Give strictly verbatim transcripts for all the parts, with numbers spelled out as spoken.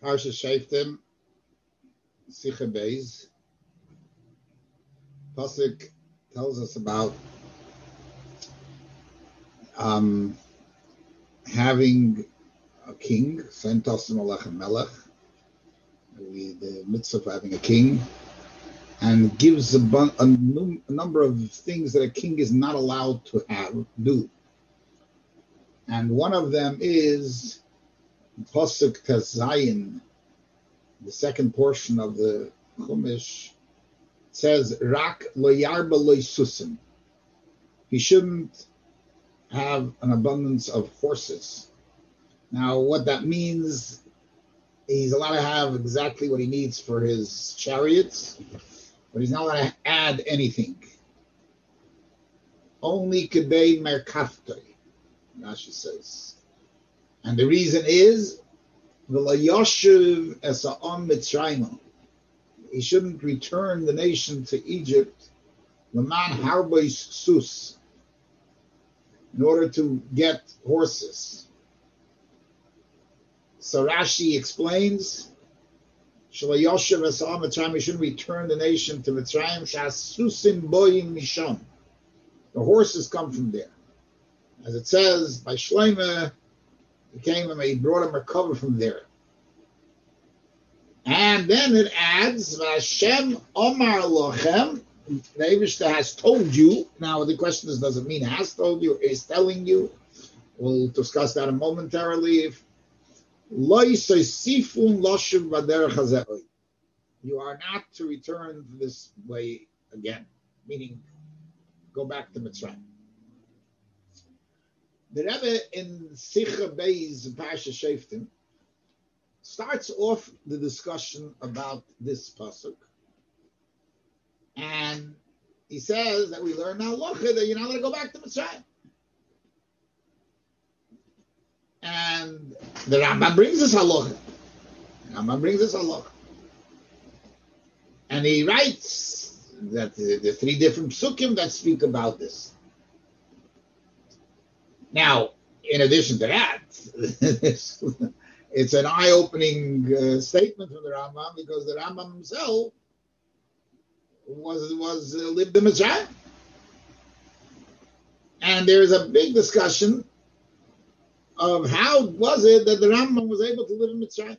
Parsha Shoftim, Sicha Beis. Pasuk tells us about um, having a king, Sentos Melech and Melech, the mitzvah of having a king, and gives a, bun- a, num- a number of things that a king is not allowed to have do. And one of them is Pasuk Tezayin, the second portion of the Chumash, says Rak lo yarba lo susim. He shouldn't have an abundance of horses. Now, what that means, he's allowed to have exactly what he needs for his chariots, but he's not allowed to add anything. Only kedei merkaftoi, Rashi says. And the reason is, v'lo yoshev es ha'am mitzrayim. He shouldn't return the nation to Egypt, l'man harbois sus, in order to get horses. So Rashi explains, Shelo Yoshev es ha'am mitzrayim, he shouldn't return the nation to Mitzrayim, sha'susim boim misham. The horses come from there. As it says, by Shlomo, he came and he brought him a cover from there. And then it adds, Hashem Omar Lochem, the Eibishter has told you. Now the question is, does it mean has told you or is telling you? We'll discuss that momentarily. You are not to return this way again, meaning go back to Mitzrayim. The Rebbe in Sicha Beis, Parsha Shoftim, starts off the discussion about this pasuk, and he says that we learn now halacha that you're not going to go back to Mitzrayim. And the Rambam brings us halacha. The Rambam brings us halacha, and he writes that the, the three different psukim that speak about this. Now, in addition to that, it's an eye-opening uh, statement from the Rambam, because the Rambam himself was was uh, lived in Mitzrayim, and there is a big discussion of how was it that the Rambam was able to live in Mitzrayim.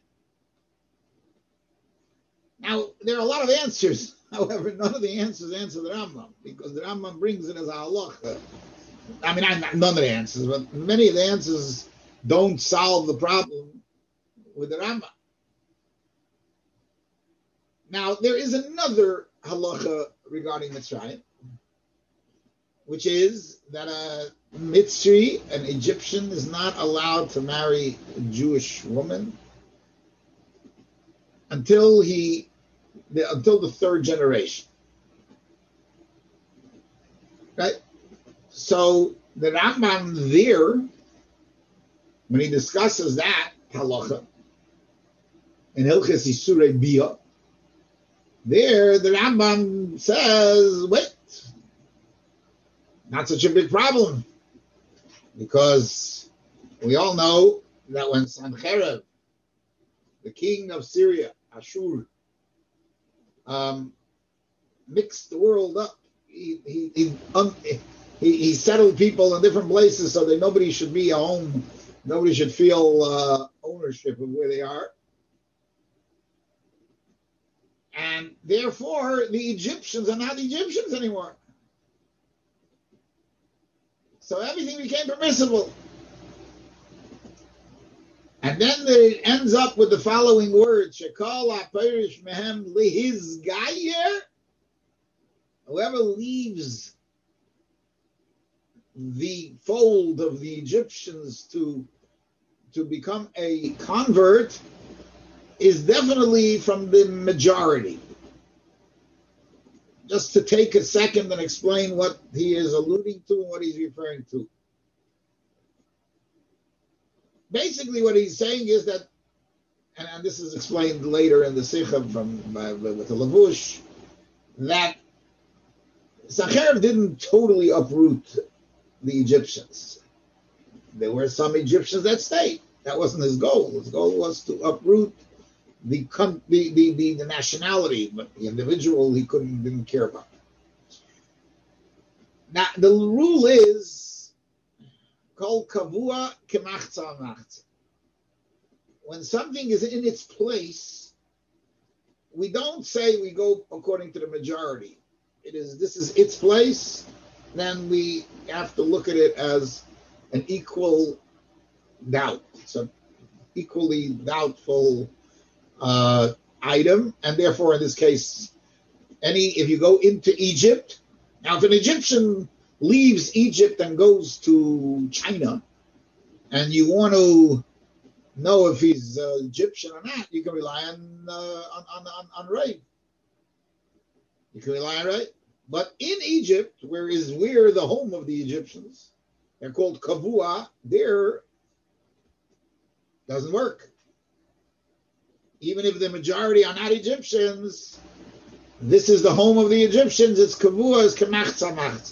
Now, there are a lot of answers. However, none of the answers answer the Rambam, because the Rambam brings it as a halacha. I mean, not none of the answers, but many of the answers don't solve the problem with the Rambam. Now, there is another halacha regarding Mitzrayim, which is that a Mitzri, an Egyptian, is not allowed to marry a Jewish woman until he, the, until the third generation. Right? So the Rambam there, when he discusses that halacha in Hilchos Isurei Bia, there the Rambam says, wait, not such a big problem, because we all know that when Sancherib, the king of Syria, Ashur, um, mixed the world up, he he he, um, he he settled people in different places so that nobody should be a home, nobody should feel uh, ownership of where they are. And therefore, the Egyptians are not the Egyptians anymore. So everything became permissible. And then it ends up with the following words, Shekal ha'perish mehem lihizgayer. Whoever leaves the fold of the Egyptians to, to become a convert is definitely from the majority. Just to take a second and explain what he is alluding to and what he's referring to. Basically, what he's saying is that, and, and this is explained later in the Sikha from uh, with the Lavush, that Sancherib didn't totally uproot the Egyptians. There were some Egyptians that stayed. That wasn't his goal. His goal was to uproot the, the, the, the, the nationality, but the individual he couldn't didn't care about. Now the rule is called kavua kemachza machza. When something is in its place, we don't say we go according to the majority. It is this is its place, then we have to look at it as an equal doubt. It's an equally doubtful uh, item, and therefore, in this case, any if you go into Egypt, now if an Egyptian leaves Egypt and goes to China, and you want to know if he's uh, Egyptian or not, you can rely on uh, on on on, on Ray. You can rely on Ray. But in Egypt, where is where the home of the Egyptians, they're called Kavua. There doesn't work. Even if the majority are not Egyptians, this is the home of the Egyptians. It's Kavua, it's Kemachza Machza.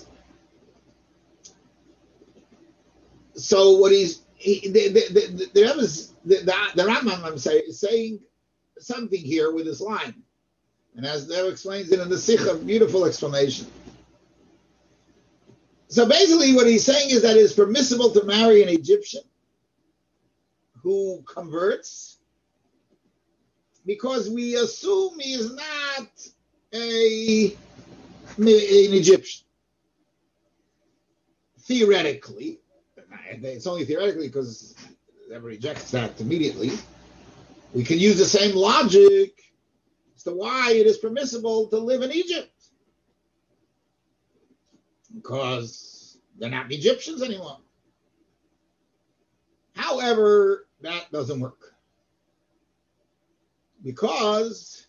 So what he's he, the, the, the, the, the, the, the Rambam, I'm saying, is saying something here with this line. And as Dev explains it in the Sikha, beautiful explanation. So basically what he's saying is that it's permissible to marry an Egyptian who converts because we assume he is not a, an Egyptian. Theoretically, it's only theoretically because everybody rejects that immediately. We can use the same logic as to why it is permissible to live in Egypt. Because they're not Egyptians anymore. However, that doesn't work. Because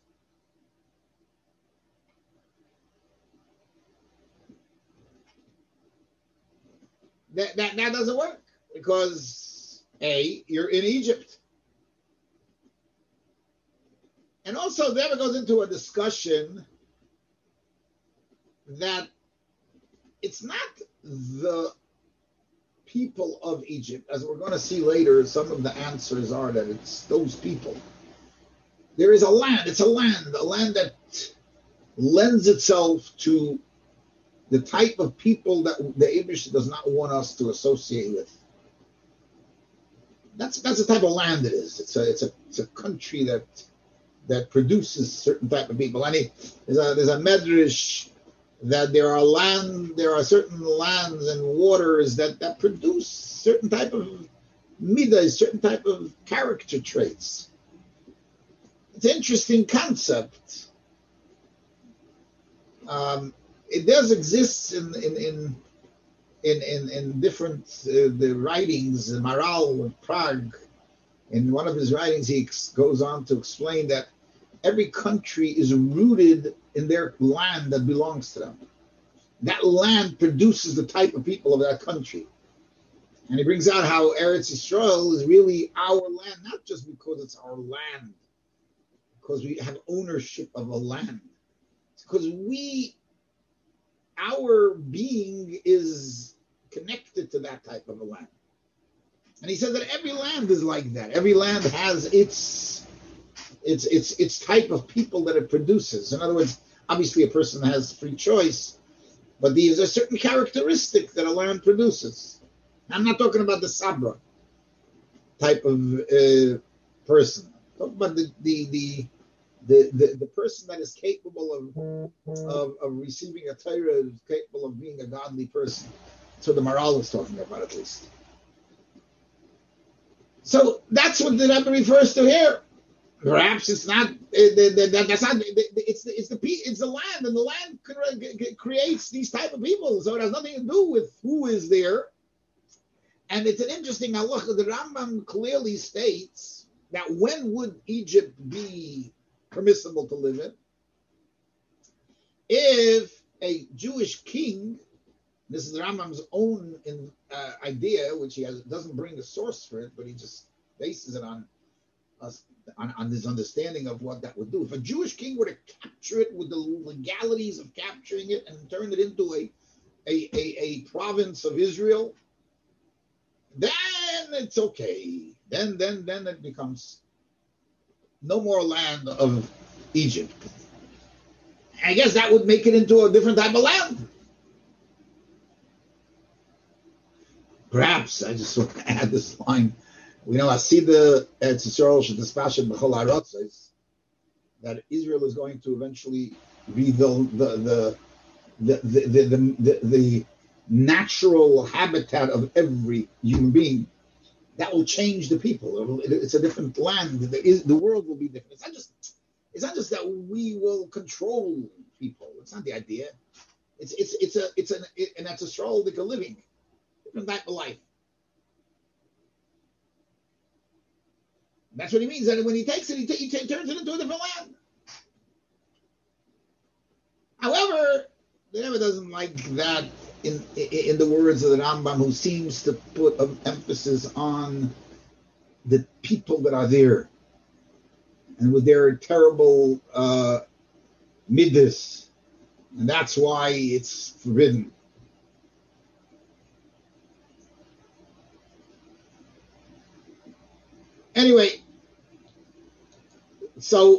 that, that, that doesn't work. Because, A, you're in Egypt. And also, there it goes into a discussion that it's not the people of Egypt. As we're going to see later, some of the answers are that it's those people. There is a land, it's a land, a land that lends itself to the type of people that the Abish does not want us to associate with. That's that's the type of land it is. It's a it's a it's a country that that produces certain type of people. I mean, there's a there's a medrash that there are land, there are certain lands and waters that, that produce certain type of midas, certain type of character traits. It's an interesting concept. Um, it does exist in in in in, in, in different uh, the writings. Maral of Prague, in one of his writings, he ex- goes on to explain that every country is rooted in their land that belongs to them. That land produces the type of people of that country. And he brings out how Eretz Yisrael is really our land, not just because it's our land, because we have ownership of a land. It's because we, our being is connected to that type of a land. And he said that every land is like that. Every land has its It's it's it's type of people that it produces. In other words, obviously a person has free choice, but there's a certain characteristic that a land produces. I'm not talking about the Sabra type of uh, person. I'm talking about the the, the the the the person that is capable of of, of receiving a Torah, is capable of being a godly person. That's what the Maral is talking about, at least. So that's what the Rebbe refers to here. Perhaps it's not. That's not. It's the it's the it's the land, and the land creates these type of people. So it has nothing to do with who is there. And it's an interesting halacha. The Rambam clearly states that when would Egypt be permissible to live in? If a Jewish king, this is the Rambam's own in, uh, idea, which he has, doesn't bring a source for it, but he just bases it on us. On, on this understanding of what that would do. If a Jewish king were to capture it with the legalities of capturing it and turn it into a, a, a, a province of Israel, then it's okay. Then then then it becomes no more land of Egypt. I guess that would make it into a different type of land. Perhaps, I just want to add this line. We know, I see the Eretz Yisrael Shetispashim B'chol Ha'arotzos, that Israel is going to eventually rebuild the the the the, the, the, the, the natural habitat of every human being. That will change the people. It's a different land. The, the world will be different. It's not just it's not just that we will control people. It's not the idea. It's it's it's a it's an an ancestral living, different type of life. That's what he means. That when he takes it, he, t- he t- turns it into a different land. However, the Rebbe doesn't like that in, in in the words of the Rambam, who seems to put an emphasis on the people that are there and with their terrible uh, midas, and that's why it's forbidden. Anyway, so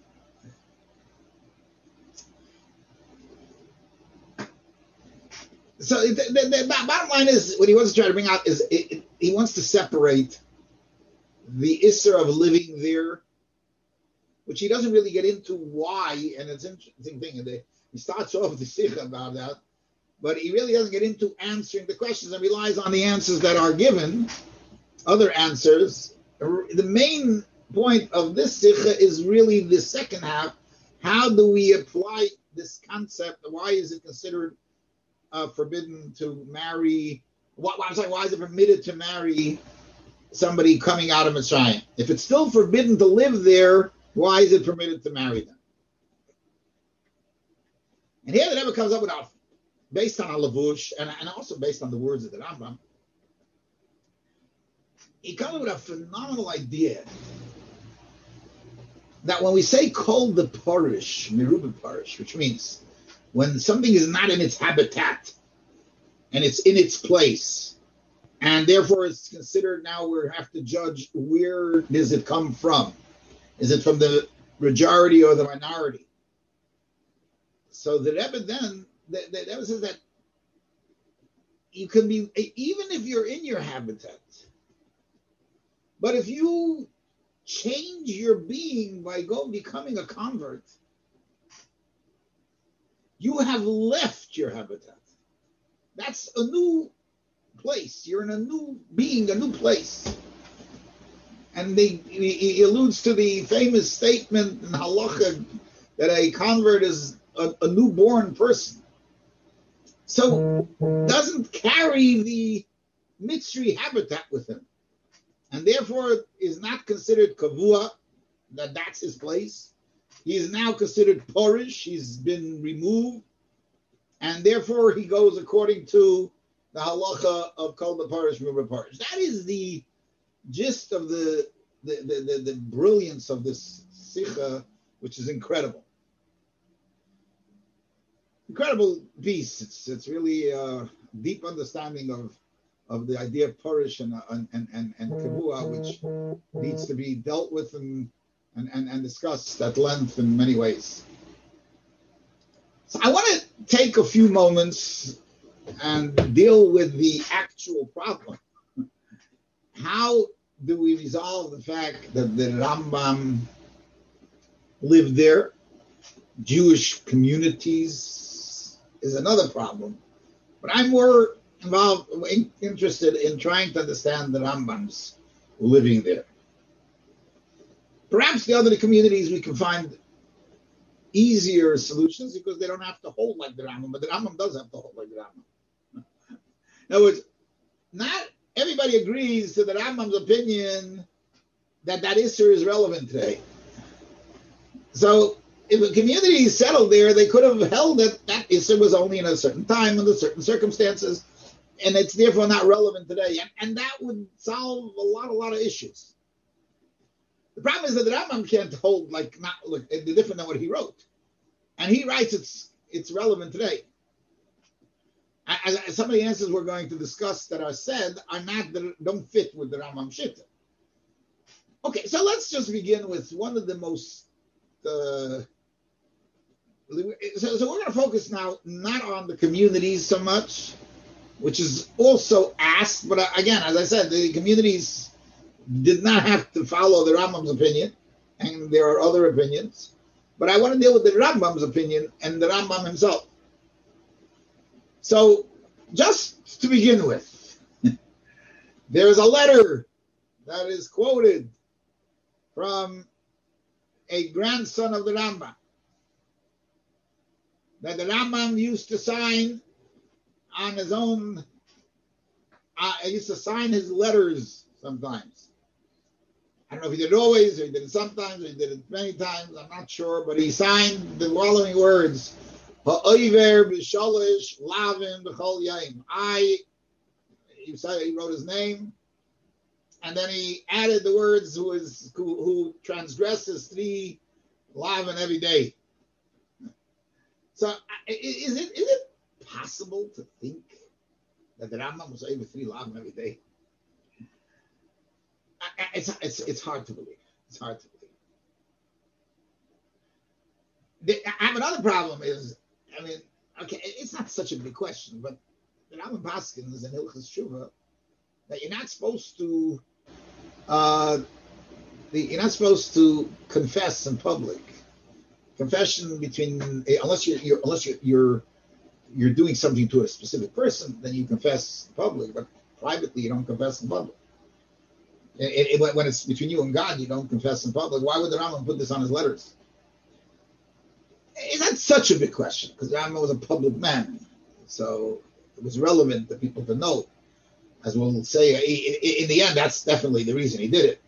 so the, the, the bottom line is, what he wants to try to bring out is it, it, he wants to separate the Isser of living there, which he doesn't really get into why, and it's an interesting thing. And they, he starts off with the sikha about that, but he really doesn't get into answering the questions and relies on the answers that are given, other answers. The main point of this sikha is really the second half. How do we apply this concept? Why is it considered uh, forbidden to marry? What, I'm sorry, why is it permitted to marry somebody coming out of Mitzrayim? If it's still forbidden to live there, why is it permitted to marry them? And here the Rebbe comes up with, our, based on a Lavush, and, and also based on the words of the Rambam, he comes up with a phenomenal idea that when we say kol the parish, miruba parish, which means when something is not in its habitat and it's in its place, and therefore it's considered, now we have to judge, where does it come from? Is it from the majority or the minority? So the Rebbe then, the, the Rebbe says that you can be, even if you're in your habitat, but if you change your being by go becoming a convert, you have left your habitat. That's a new place. You're in a new being, a new place. And they, he alludes to the famous statement in Halacha that a convert is a, a newborn person. So doesn't carry the Mitzri habitat with him, and therefore is not considered kavua, that that's his place. He is now considered porish. He's been removed, and therefore he goes according to the halacha of kol the porish, miruba porish. That is the gist of the the, the, the, the brilliance of this sikha, which is incredible. Incredible piece. It's it's really a deep understanding of of the idea of parish and and and and kavua, which needs to be dealt with and, and and and discussed at length in many ways. So I want to take a few moments and deal with the actual problem. How do we resolve the fact that the Rambam lived there? Jewish communities is another problem. But I'm more involved, interested in trying to understand the Rambam's living there. Perhaps the other communities we can find easier solutions because they don't have to hold like the Rambam, but the Rambam does have to hold like the Rambam. In other words, not everybody agrees to the Rambam's opinion that that Isser is relevant today. So if a community settled there, they could have held that that Isser was only in a certain time under certain circumstances, and it's therefore not relevant today. And, and that would solve a lot, a lot of issues. The problem is that the Rambam can't hold like not look different than what he wrote, and he writes it's it's relevant today. As, as some of the answers we're going to discuss that are said are not don't fit with the Rambam Shitta. Okay, so let's just begin with one of the most. Uh, so, so we're going to focus now not on the communities so much, which is also asked, but again, as I said, the communities did not have to follow the Rambam's opinion, and there are other opinions. But I want to deal with the Rambam's opinion and the Rambam himself. So, just to begin with, there is a letter that is quoted from a grandson of the Rambam that the Rambam used to sign on his own. Uh, he used to sign his letters sometimes. I don't know if he did it always, or he did it sometimes, or he did it many times. I'm not sure, but he signed the following words: "Ha'over b'shalish lavin b'chol yaim." I. He said he wrote his name, and then he added the words "who is who, who transgresses three lavin every day." So, is it is it possible to think that the Rambam was over three lavin every day? It's it's it's hard to believe. It's hard to believe. The, I have another problem is, I mean, okay, it's not such a big question, but the Rambam Paskin is in Hilchos Shuvah that you're not supposed to, uh, the, you're not supposed to confess in public. Confession between unless you're, you're unless you're, you're you're doing something to a specific person, then you confess in public, but privately you don't confess in public. It, it, when it's between you and God, you don't confess in public. Why would the Rambam put this on his letters? It's not such a big question, because the Rambam was a public man. So it was relevant that people to know. As we'll say, in the end, that's definitely the reason he did it.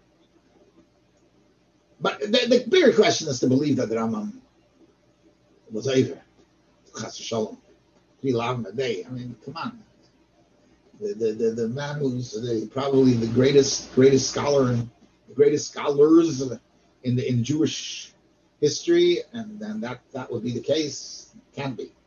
But the, the bigger question is to believe that the Rambam was over. Chas v'shalom. Three lavim a day. I mean, come on. The, the, the, the man who's the, probably the greatest greatest scholar and the greatest scholars in the in Jewish history, and then that, that would be the case. Can't be.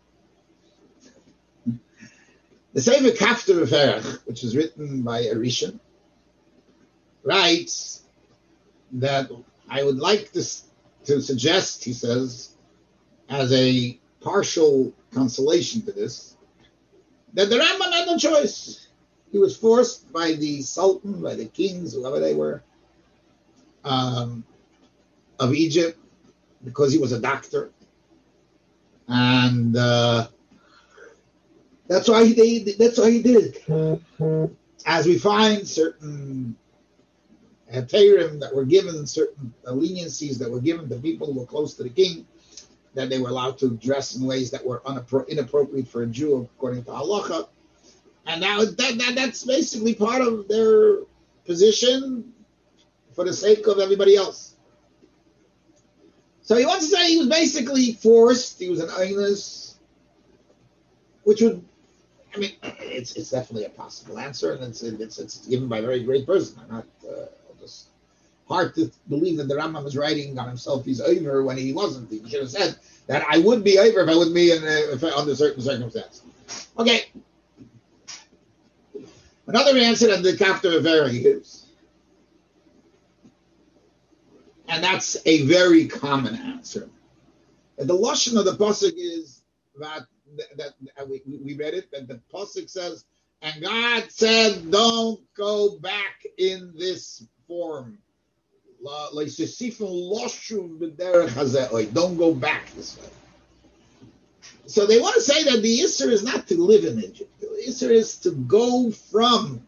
The Sefer Kafter V'Ferach, which is written by Arishan, writes that I would like to, to suggest, he says, as a partial consolation to this, that the Rambam had no choice. He was forced by the Sultan, by the kings, whoever they were, um, of Egypt, because he was a doctor. And uh, that's why he did. That's why he did it. As we find certain heterim that were given, certain leniencies that were given to people who were close to the king, that they were allowed to dress in ways that were unappro- inappropriate for a Jew according to halacha, and that, was, that that that's basically part of their position for the sake of everybody else. So he wants to say he was basically forced. He was an einus, which would, I mean, it's it's definitely a possible answer, and it's it's it's given by a very great person. I'm not uh, just hard to believe that the Rambam was writing on himself he's over when he wasn't. He should have said that I would be over if I would be in, uh, if I, under certain circumstances. Okay. Another answer that the Kafter V'Ferach gives, and that's a very common answer. And the lashon of the pasuk is that that, that we, we read it, that the pasuk says, and God said, "Don't go back in this form. Don't go back this way." So they want to say that the Isser is not to live in Egypt. The Isser is to go from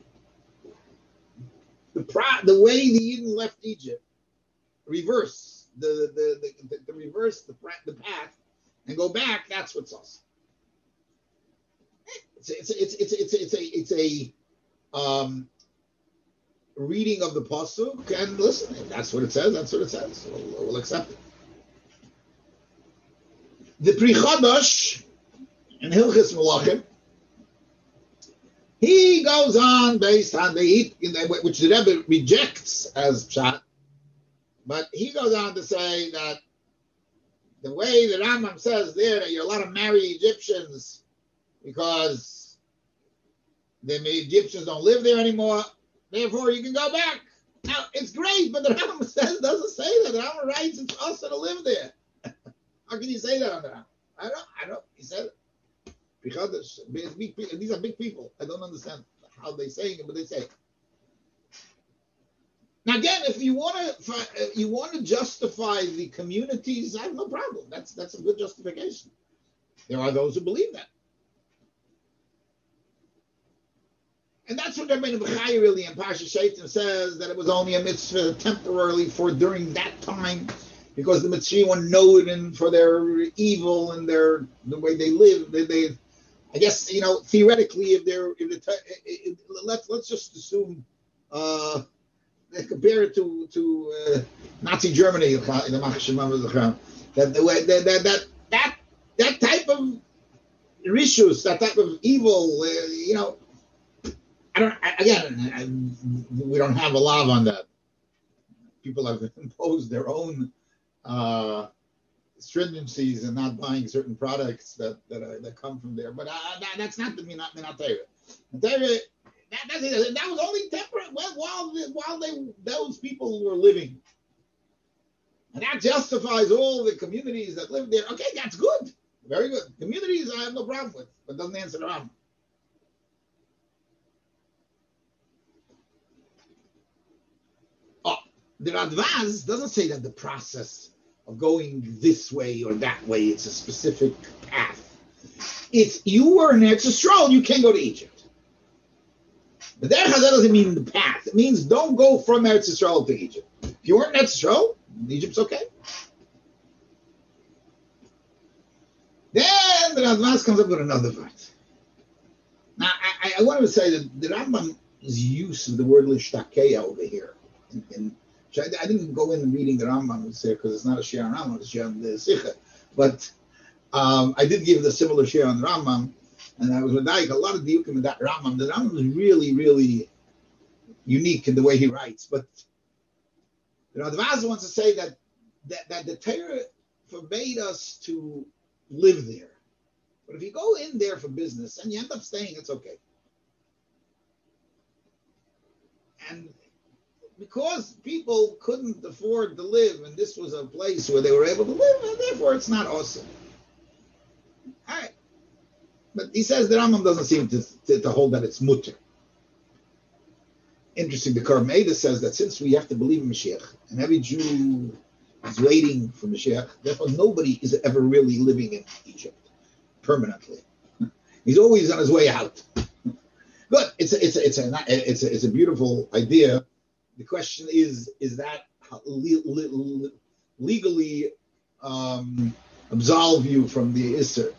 the pro- the way the Yidden left Egypt, reverse the the the, the, the reverse the the path, and go back. That's what's awesome. It's it's it's it's it's it's a it's a um, reading of the pasuk, and listen, if that's what it says, that's what it says. We'll, we'll accept it. The Pri Chadash in Hilchos Melachim, he goes on based on the which the Rebbe rejects as pshat, but he goes on to say that the way the Rambam says there that you're allowed to marry Egyptians because the Egyptians don't live there anymore, therefore you can go back. Now, it's great, but the Rambam says, doesn't say that. The Rambam writes it's us to live there. How can you say that on the Rambam? I don't, I don't, he said it. Because big, these are big people. I don't understand how they say it, but they say it. Now, again, if you want to, you want to justify the communities, I have no problem. That's that's a good justification. There are those who believe that. And that's what Rabbeinu Bechai really in Parsha Shaitim says, that it was only a mitzvah temporarily for during that time, because the Mitzrayim were known for their evil and their the way they live. They, they I guess, you know, theoretically, if they're, if the, if, let's let's just assume, uh, compare it to to uh, Nazi Germany, that the way that that that that, that type of rishus, that type of evil, uh, you know. I don't. Again, I, we don't have a law on that. People have imposed their own uh, stringencies in not buying certain products that that, are, that come from there. But uh, that, that's not the Minat Torah. That, that was only temporary while while they those people were living, and that justifies all the communities that live there. Okay, that's good, very good. Communities I have no problem with, but doesn't answer the problem. The Radvaz doesn't say that the process of going this way or that way, it's a specific path. It's you were in Eretz Yisrael, you can't go to Egypt. But that doesn't mean the path. It means don't go from Eretz Yisrael to Egypt. If you weren't in Eretz Yisrael, Egypt's okay. Then the Radvaz comes up with another verse. Now, I, I wanted to say that the Rambam's use of the word Lishtakeya over here, in, in I didn't go in reading the Rambam because it's not a share on Rambam, it's a share on the Sikha. But um, I did give the similar share on the Rambam, and I was with Daik, a lot of diukim in that Rambam. The Rambam is really, really unique in the way he writes. But the Radvaz wants to say that, that, that the Torah forbade us to live there. But if you go in there for business and you end up staying, it's okay. And because people couldn't afford to live, and this was a place where they were able to live, and therefore it's not awesome. All right. But he says the Rambam doesn't seem to, to, to hold that it's mutter. Interesting, the Korban Eidah says that since we have to believe in Mashiach, and every Jew is waiting for Mashiach, therefore nobody is ever really living in Egypt permanently. He's always on his way out. Good. It's a, it's a, it's a, it's a, it's a beautiful idea. The question is, is that le- le- legally um, absolve you from the Isser?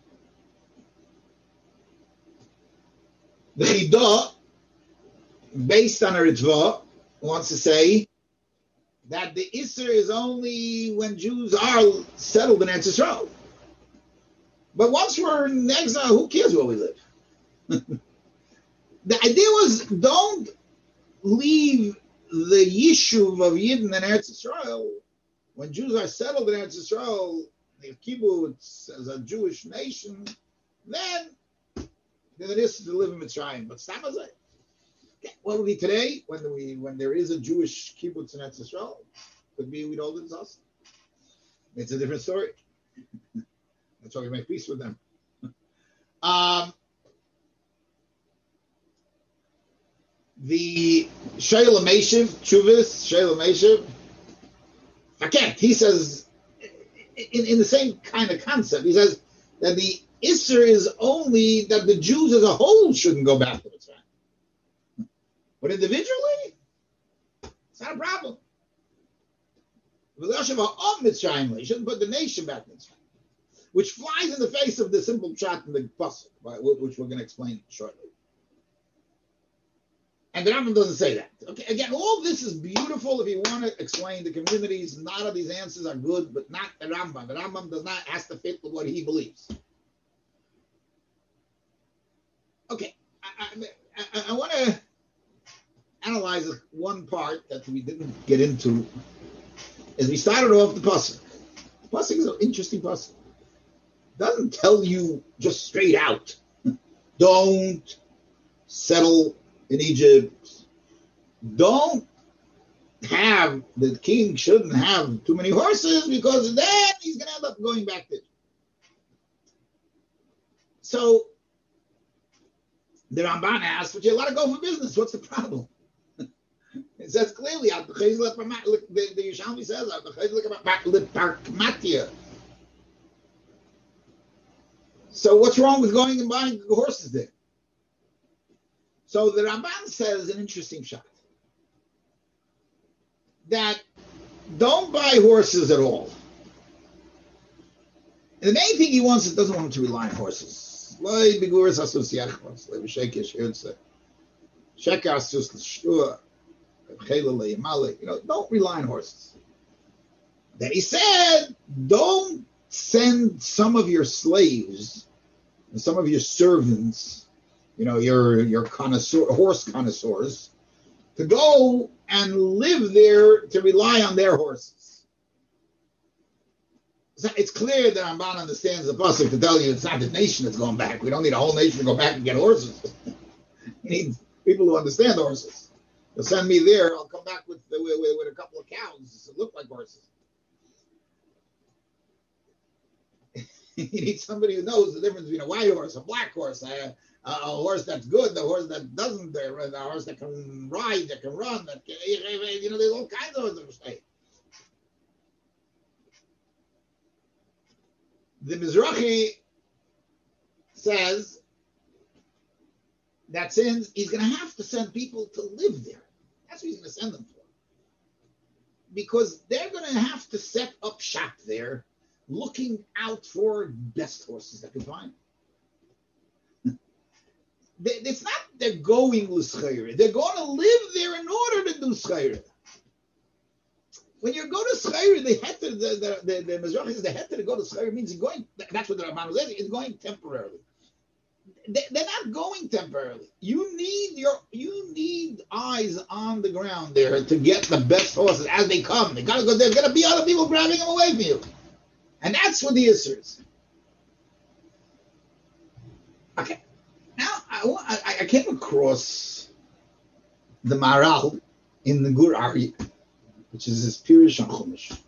The Chidah, based on a Ritva, wants to say that the Isser is only when Jews are settled in Eretz Yisrael. But once we're in exile, who cares where we live? The idea was, don't leave the Yishuv of Yidden in Eretz Yisrael. When Jews are settled in Eretz Yisrael, the kibbutz as a Jewish nation, then then it is to live in Mitzrayim. But Stamazay, what would be today when we when there is a Jewish kibbutz in Eretz Yisrael? Could be we'd hold it as us. It's a different story. That's why we make peace with them. Um. The Sheila Meshiv, Chuvis, Sheila Meshiv, again, he says, in, in the same kind of concept, he says that the Isser is only that the Jews as a whole shouldn't go back to Mitzrayim. But individually, it's not a problem. You shouldn't put the nation back in Mitzrayim, which flies in the face of the simple chat in the pasuk, which we're going to explain shortly. And the Rambam doesn't say that. Okay, again, all this is beautiful if you want to explain the communities. None of these answers are good, but not the Rambam. The Rambam does not has to fit with what he believes. Okay, I, I, I, I want to analyze one part that we didn't get into. As we started off the pasuk, the pasuk is an interesting pasuk. It doesn't tell you just straight out, don't settle in Egypt. Don't have, the king shouldn't have too many horses because then he's going to end up going back there. So the Ramban asks, but you let it go for business. What's the problem? It says clearly, the, the Yerushalmi says, so what's wrong with going and buying horses there? So the Ramban says an interesting shot. That don't buy horses at all. And the main thing he wants is doesn't want him to rely on horses. You know, don't rely on horses. Then he said, don't send some of your slaves and some of your servants, you know, your your connoisseur, horse connoisseurs, to go and live there to rely on their horses. So it's clear that Ramban understands the pasuk to tell you it's not the nation that's going back. We don't need a whole nation to go back and get horses. We need people who understand horses. They'll send me there. I'll come back with, with, with a couple of cows that look like horses. You need somebody who knows the difference between a white horse, a black horse, a, a horse that's good, the horse that doesn't, the horse that can ride, that can run, that can, you know, there's all kinds of horses. The Mizrahi says that since he's going to have to send people to live there, that's what he's going to send them for. Because they're going to have to set up shop there, looking out for best horses that can find. It's not they're going l'schayra. They're going to live there in order to do schayra. When you go to schayra, the heter, the the the, the Mizrahi says the heter to go to schayra means you're going. That's what the Ramban says. It's going temporarily. They, they're not going temporarily. You need your you need eyes on the ground there to get the best horses as they come. They gotta go. There's gonna be other people grabbing them away from you. And that's what the issue is. Okay. Now, I, I, I came across the Maral in the Gur Aryeh, which is his Pirush on Chumash.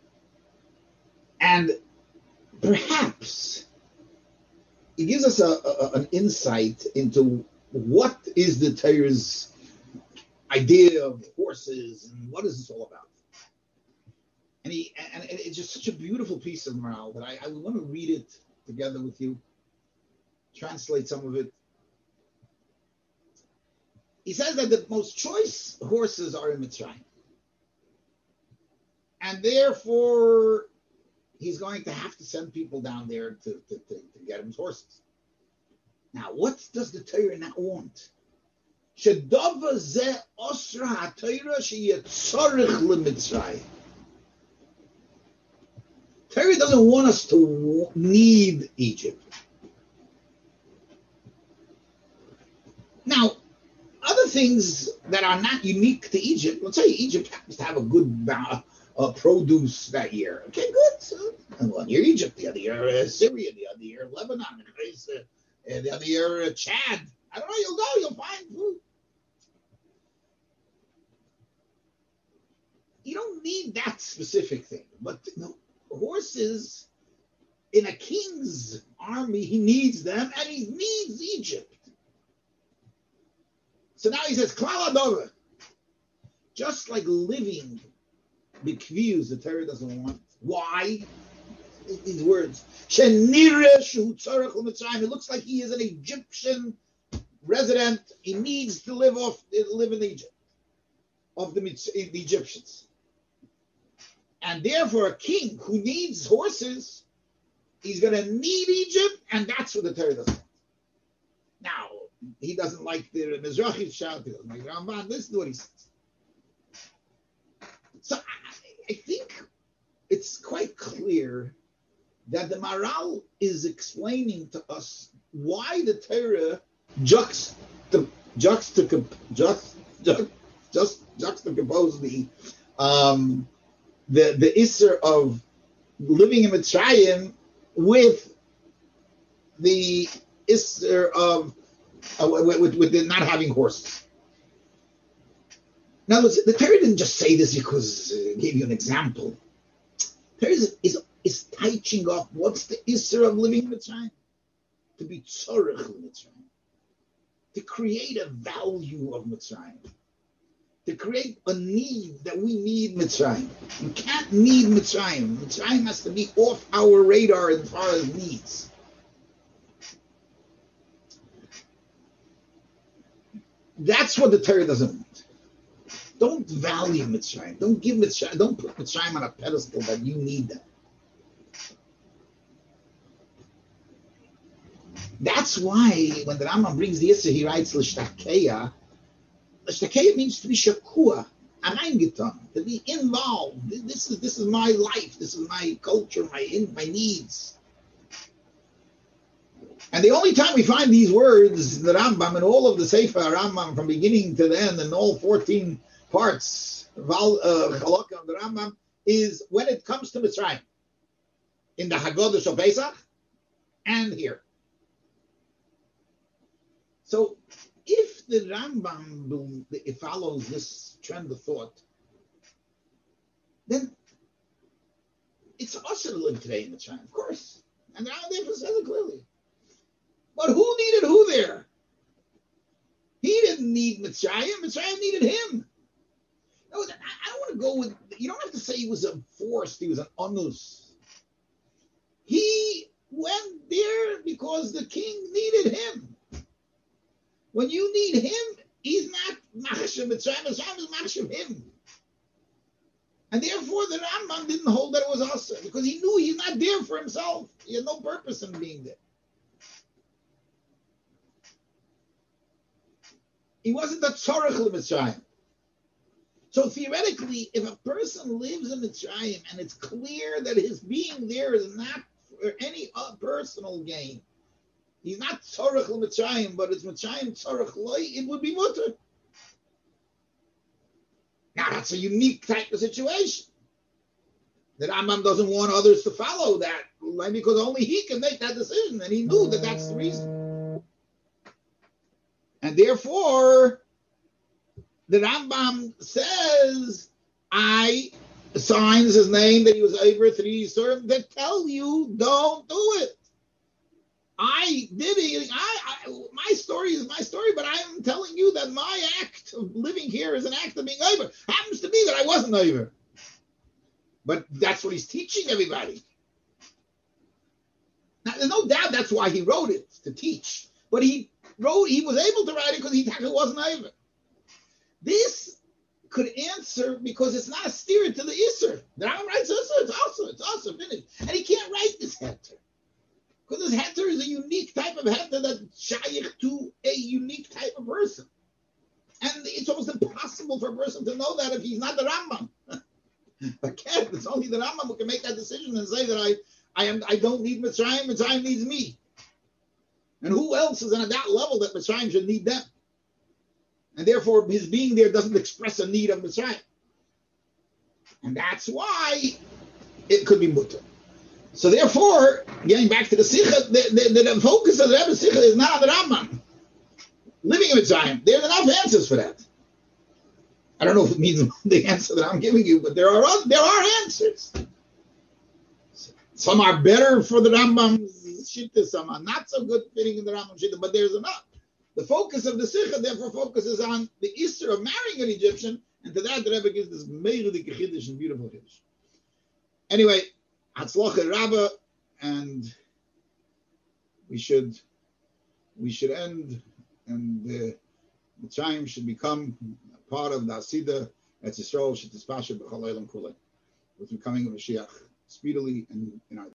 And perhaps it gives us a, a, an insight into what is the Torah's idea of horses and what is this all about. And he and it's just such a beautiful piece of morale that I, I want to read it together with you, translate some of it. He says that the most choice horses are in Mitzrayim. And therefore, he's going to have to send people down there to, to, to, to get him horses. Now, what does the Torah not want? Shedava ze osra ha-Torah sheyetzorich le-Mitzrayim. Torah doesn't want us to need Egypt. Now, other things that are not unique to Egypt, let's say Egypt happens to have a good uh, uh, produce that year. Okay, good. So, and one year Egypt, the other year uh, Syria, the other year Lebanon, uh, the other year uh, Chad. I don't know, you'll go, you'll find food. You don't need that specific thing, but no. Horses in a king's army, he needs them, and he needs Egypt. So now he says, Klal Adova. Just like living bikviyus, the Torah doesn't want. Why? These words. It looks like he is an Egyptian resident. He needs to live off, live in Egypt, of the, the Egyptians. And therefore, a king who needs horses, he's going to need Egypt, and that's what the Torah doesn't want. Now, he doesn't like the Mizrahi shout, he doesn't like Ramban. Listen to what he says. So I, I think it's quite clear that the Maral is explaining to us why the Torah juxt, juxt, just, just, just juxtapose the um, the the Isser of living in Mitzrayim with the Isser of uh, with, with the not having horses. In other words, the Torah didn't just say this because uh, it gave you an example. The Torah is, is, is touching up what's the Isser of living in Mitzrayim. To be tzorech in Mitzrayim. To create a value of Mitzrayim. To create a need that we need Mitzrayim. We can't need Mitzrayim. Mitzrayim has to be off our radar as far as needs. That's what the Torah doesn't want. Don't value Mitzrayim. Don't give Mitzrayim. Don't put Mitzrayim on a pedestal that you need them. That's why when the Rambam brings the Yisra, he writes l'shtakeya. L'shtakeya means to be shakua, aneingetan, to be involved. This is this is my life. This is my culture, my in, my needs. And the only time we find these words in the Rambam and all of the Sefer Rambam from beginning to the end and all fourteen parts of uh, Chalakah of the Rambam is when it comes to Mitzrayim. In the Haggadah of Pesach and here. So if the Rambam it follows this trend of thought, then it's also to live today in Mitzrayim, of course. And the Rambam says it clearly. But who needed who there? He didn't need Mitzrayim. Mitzrayim needed him. No, I don't want to go with, you don't have to say he was enforced, he was an onus. He went there because the king needed him. When you need him, he's not Machshav Mitzrayim, Mitzrayim is Machshav him. And therefore the Rambam didn't hold that it was us, because he knew he's not there for himself. He had no purpose in being there. He wasn't a tzorech of Mitzrayim. So theoretically, if a person lives in Mitzrayim and it's clear that his being there is not for any uh, personal gain, he's not tzorech of Mitzrayim, but it's Mitzrayim tzorech loy, it would be mutter. Now that's a unique type of situation. The Rambam doesn't want others to follow that, because only he can make that decision, and he knew that that's the reason. And therefore, the Rambam says, I signs his name that he was over three servants that tell you don't do it. I did it. I, I, my story is my story, but I'm telling you that my act of living here is an act of being over. Happens to be that I wasn't over. But that's what he's teaching everybody. Now, there's no doubt that's why he wrote it, to teach. But he wrote, he was able to write it because he actually wasn't over. This could answer because it's not a steer to the Isser. The Rambam writes Isser, it's also, it's also finished. And he can't write this heter. Because this heter is a unique type of heter that's shaykh to a unique type of person. And it's almost impossible for a person to know that if he's not the Rambam. Again, it's only the Rambam who can make that decision and say that I, I am, I don't need Mitzrayim, Mitzrayim needs me. And who else is on that level that Mitzrayim should need them? And therefore, his being there doesn't express a need of Mitzrayim. And that's why it could be mutter. So therefore, getting back to the Sikha, the, the, the focus of the Rebbe Sikha is not on the Rambam. Living in Mitzrayim, there's enough answers for that. I don't know if it means the answer that I'm giving you, but there are there are answers. Some are better for the Rambam's Shitta, some are not so good fitting in the Rambam's Shitta, but there's enough. The focus of the Sikha, therefore, focuses on the Isser of marrying an Egyptian, and to that the Rebbe gives this meirik chiddush and beautiful chiddush. Anyway, Hatzlacha Rabbah, and we should we should end, and the Mitzrayim should become part of the Hasidah, Eretz Yisrael, Shetispasha B'chol Olam Kulei, with the coming of Mashiach speedily and in our